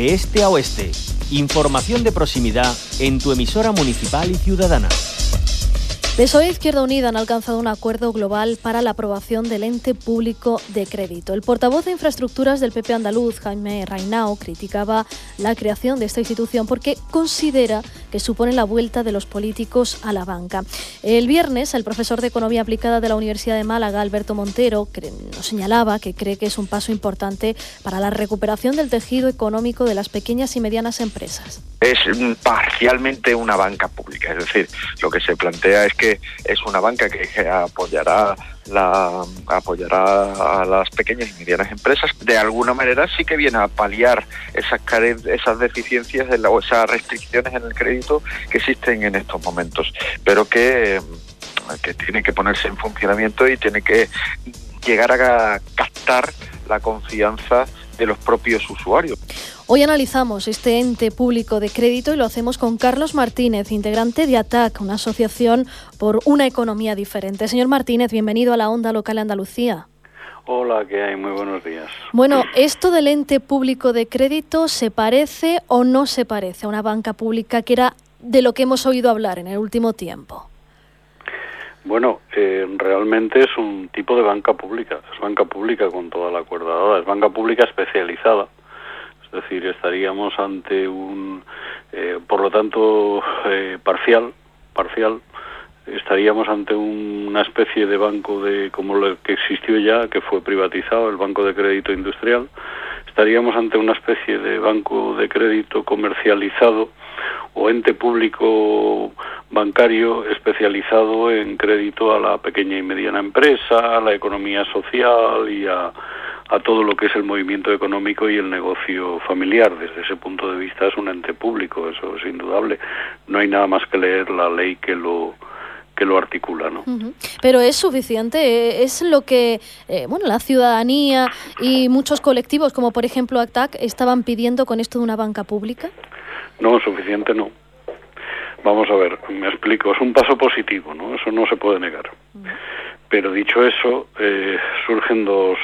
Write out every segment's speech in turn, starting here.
de este a oeste. Información de proximidad en tu emisora municipal y ciudadana. PSOE e Izquierda Unida han alcanzado un acuerdo global para la aprobación del ente público de crédito. El portavoz de Infraestructuras del PP andaluz, Jaime Reinao, criticaba la creación de esta institución porque considera que supone la vuelta de los políticos a la banca. El viernes, el profesor de Economía Aplicada de la Universidad de Málaga, Alberto Montero, nos señalaba que cree que es un paso importante para la recuperación del tejido económico de las pequeñas y medianas empresas. Es parcialmente una banca pública, es decir, lo que se plantea es que es una banca que apoyará a las pequeñas y medianas empresas. De alguna manera sí que viene a paliar esas deficiencias o esas restricciones en el crédito que existen en estos momentos, pero que tiene que ponerse en funcionamiento y tiene que llegar a captar la confianza de los propios usuarios. Hoy analizamos este ente público de crédito y lo hacemos con Carlos Martínez, integrante de ATAC, una asociación por una economía diferente. Señor Martínez, bienvenido a la Onda Local Andalucía. Hola, ¿qué hay? Muy buenos días. Bueno, ¿esto del ente público de crédito se parece o no se parece a una banca pública, que era de lo que hemos oído hablar en el último tiempo? Bueno, realmente es un tipo de banca pública. Es banca pública con toda la cuerda dada. Es banca pública especializada. Es decir, estaríamos ante un, por lo tanto, parcial. Estaríamos ante una especie de banco como lo que existió ya, que fue privatizado, el Banco de Crédito Industrial. Estaríamos ante una especie de banco de crédito comercializado o ente público bancario especializado en crédito a la pequeña y mediana empresa, a la economía social y a todo lo que es el movimiento económico y el negocio familiar. Desde ese punto de vista es un ente público, eso es indudable. No hay nada más que leer la ley que lo articula, ¿no? Uh-huh. Pero es suficiente, es lo que la ciudadanía y muchos colectivos, como por ejemplo ATAC, estaban pidiendo con esto de una banca pública. No, suficiente no. Vamos a ver, me explico. Es un paso positivo, ¿no? Eso no se puede negar. Uh-huh. Pero dicho eso, surgen dos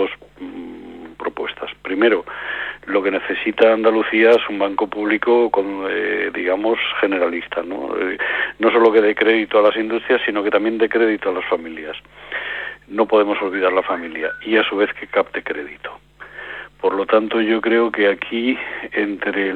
propuestas. Primero, lo que necesita Andalucía es un banco público generalista, ¿no? No solo que dé crédito a las industrias, sino que también dé crédito a las familias. No podemos olvidar la familia y a su vez que capte crédito. Por lo tanto, yo creo que aquí entre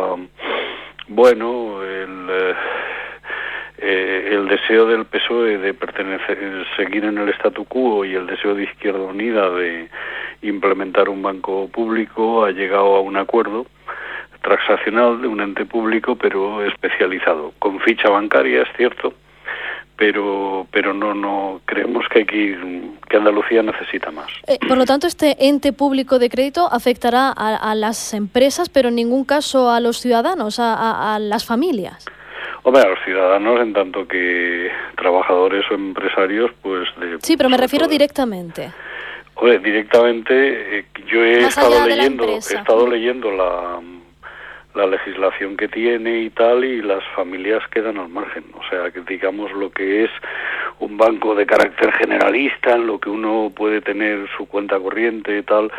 el deseo del PSOE de seguir en el statu quo y el deseo de Izquierda Unida de implementar un banco público ha llegado a un acuerdo transaccional de un ente público pero especializado, con ficha bancaria, es cierto, pero no creemos que Andalucía necesita más. Por lo tanto, este ente público de crédito afectará a las empresas, pero en ningún caso a los ciudadanos, a las familias. Hombre, a los ciudadanos, en tanto que trabajadores o empresarios, pues... Sí, pero me refiero directamente. Hombre, directamente, yo he estado leyendo la legislación que tiene y tal, y las familias quedan al margen. O sea, que digamos lo que es un banco de carácter generalista, en lo que uno puede tener su cuenta corriente y tal,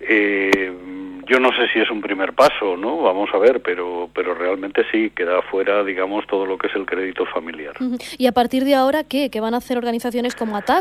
yo no sé si es un primer paso, ¿no? Vamos a ver, pero realmente sí, queda fuera, digamos, todo lo que es el crédito familiar. ¿Y a partir de ahora qué? ¿Qué van a hacer organizaciones como ATAC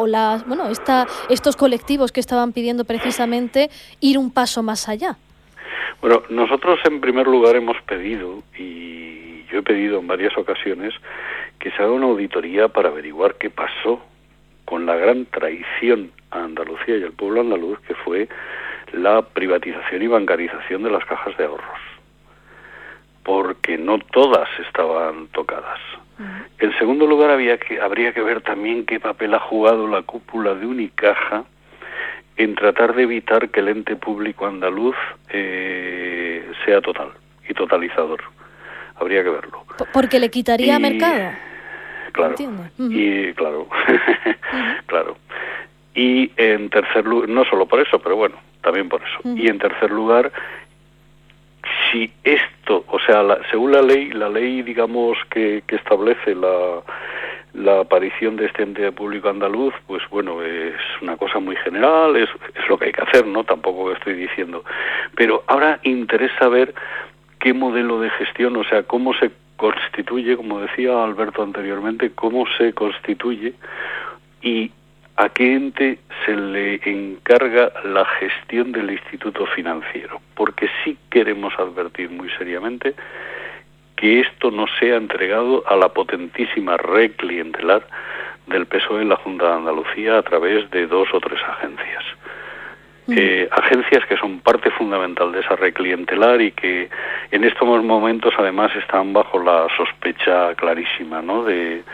estos colectivos que estaban pidiendo precisamente ir un paso más allá? Bueno, nosotros en primer lugar hemos pedido, y yo he pedido en varias ocasiones, que se haga una auditoría para averiguar qué pasó con la gran traición a Andalucía y al pueblo andaluz, que fue la privatización y bancarización de las cajas de ahorros, porque no todas estaban tocadas. En segundo lugar, habría que ver también qué papel ha jugado la cúpula de Unicaja en tratar de evitar que el ente público andaluz sea total y totalizador. Habría que verlo. Porque le quitaría mercado. Claro. Y claro, claro. Y en tercer lugar, no solo por eso, pero bueno, también por eso. Y en tercer lugar, si esto, o sea, según la ley, digamos, que establece La aparición de este ente público andaluz, pues bueno, es una cosa muy general, es lo que hay que hacer, ¿no? Tampoco lo estoy diciendo. Pero ahora interesa ver qué modelo de gestión, o sea, cómo se constituye, como decía Alberto anteriormente, cómo se constituye y a qué ente se le encarga la gestión del instituto financiero. Porque sí queremos advertir muy seriamente que esto no sea entregado a la potentísima red clientelar del PSOE en la Junta de Andalucía a través de 2 o 3 agencias. Agencias que son parte fundamental de esa red clientelar y que en estos momentos además están bajo la sospecha clarísima, ¿no? de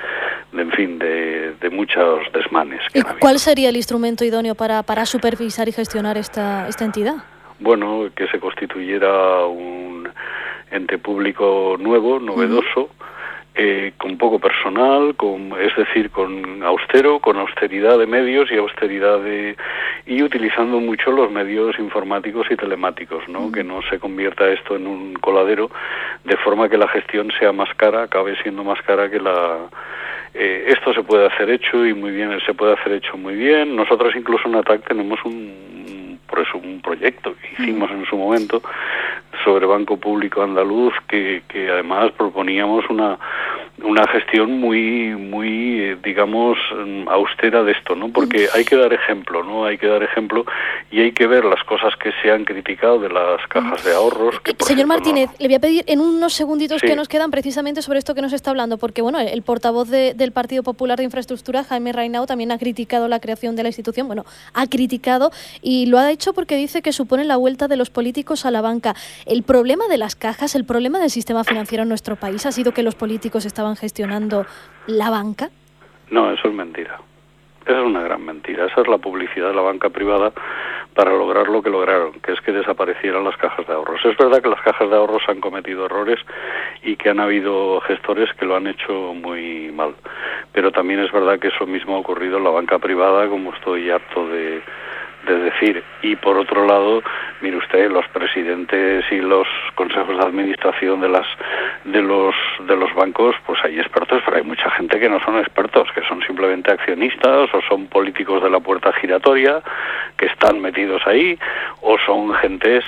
muchos desmanes. ¿Y cuál sería el instrumento idóneo para supervisar y gestionar esta entidad? Bueno, que se constituyera un ente público nuevo, novedoso, con poco personal, es decir, con austeridad de medios y y utilizando mucho los medios informáticos y telemáticos, ¿no? Que no se convierta esto en un coladero, de forma que la gestión sea más cara, acabe siendo más cara que esto se puede hacer hecho y muy bien, muy bien. Nosotros incluso en ATAC tenemos un proyecto que hicimos en su momento sobre Banco Público Andaluz que además proponíamos una gestión muy digamos austera de esto, ¿no? Porque hay que dar ejemplo, ¿no? Hay que dar ejemplo y hay que ver las cosas que se han criticado de las cajas de ahorros. Que, Señor Martínez, le voy a pedir en unos segunditos que nos quedan precisamente sobre esto que nos está hablando, porque bueno, el portavoz del Partido Popular de Infraestructura, Jaime Rainao, también ha criticado la creación de la institución. Bueno, ha criticado y lo ha hecho porque dice que supone la vuelta de los políticos a la banca. El problema de las cajas, el problema del sistema financiero en nuestro país ha sido que los políticos estaban gestionando la banca. No, eso es mentira. Esa es una gran mentira. Esa es la publicidad de la banca privada para lograr lo que lograron, que es que desaparecieran las cajas de ahorros. Es verdad que las cajas de ahorros han cometido errores y que han habido gestores que lo han hecho muy mal. Pero también es verdad que eso mismo ha ocurrido en la banca privada, como estoy harto de decir. Y por otro lado, mire usted, los presidentes y los consejos de administración de los bancos, pues hay expertos, pero hay mucha gente que no son expertos, que son simplemente accionistas o son políticos de la puerta giratoria que están metidos ahí, o son gentes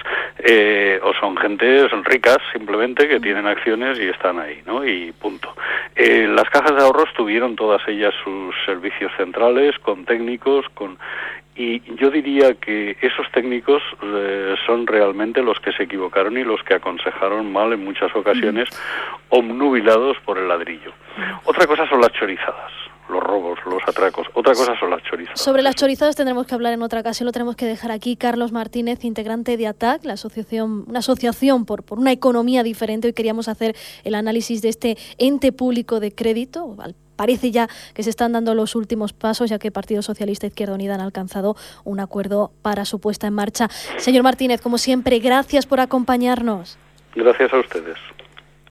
ricas simplemente que tienen acciones y están ahí, ¿no? Y punto. Las cajas de ahorros tuvieron todas ellas sus servicios centrales con técnicos, y yo diría que esos técnicos son realmente los que se equivocaron y los que aconsejaron mal en muchas ocasiones, obnubilados por el ladrillo. Otra cosa son las chorizadas, los robos, los atracos. Otra cosa son las chorizadas. Sobre las chorizadas tendremos que hablar en otra ocasión, lo tenemos que dejar aquí. Carlos Martínez, integrante de ATAC, una asociación por una economía diferente. Hoy queríamos hacer el análisis de este ente público de crédito. Parece ya que se están dando los últimos pasos, ya que Partido Socialista e Izquierda Unida han alcanzado un acuerdo para su puesta en marcha. Señor Martínez, como siempre, gracias por acompañarnos. Gracias a ustedes.